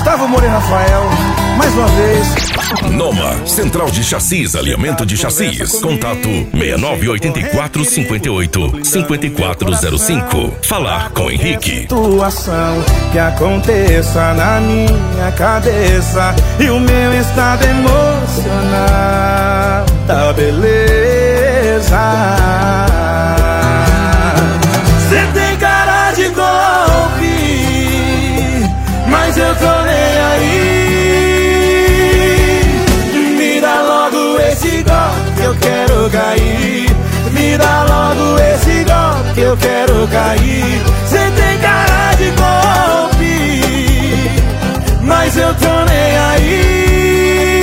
Gustavo Moura e Rafael, mais uma vez. Noma, Central de Chassis, alinhamento de chassis. Contato 6984585405. Falar com Henrique. Situação que aconteça na minha cabeça e o meu estado emocional tá beleza. Cê tem cara de golpe, mas eu tô nem aí. Me dá logo esse golpe que eu quero cair. Me dá logo esse golpe que eu quero cair. Cê tem cara de golpe, mas eu tô nem aí.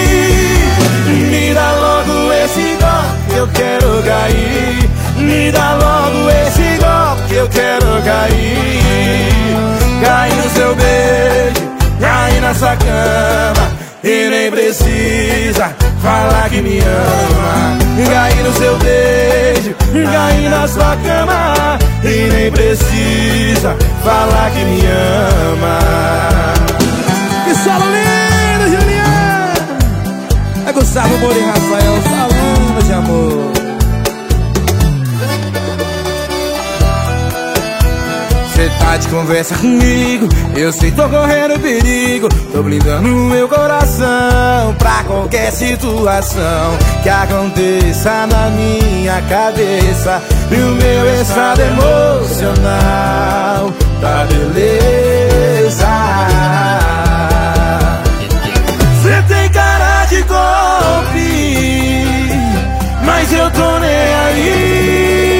Me dá logo esse golpe que eu quero cair. Me dá logo esse golpe que eu quero cair. Cair no seu beijo, cair na sua cama e nem precisa falar que me ama. Cair no seu beijo, cair na sua cama e nem precisa falar que me ama. Que solo lindo, Juliano! É Gustavo Moura e Rafael falando de amor. Cê tá de conversa comigo, eu sei tô correndo perigo. Tô blindando meu coração pra qualquer situação que aconteça na minha cabeça. E o meu estado emocional tá beleza. Cê tem cara de golpe, mas eu tô nem aí.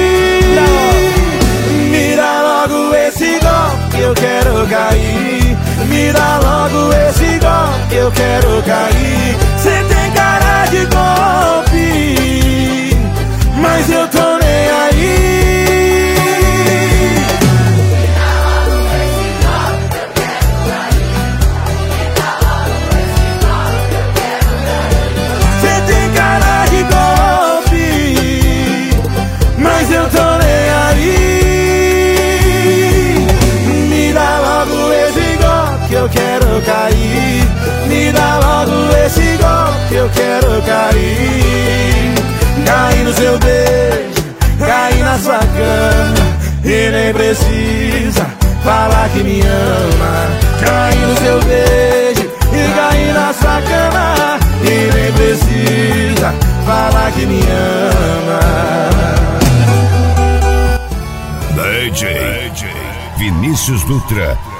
Me dá logo esse golpe que eu quero cair. Me dá logo esse golpe que eu quero cair. Cê tem cara de golpe, mas eu tô nem aí. Cê tem cara de golpe, mas eu tô nem aí. Eu quero cair. Me dá logo esse golpe que eu quero cair. Cair no seu beijo, cair na sua cama e nem precisa falar que me ama. Cair no seu beijo e cair na sua cama e nem precisa falar que me ama. DJ Vinícius Dutra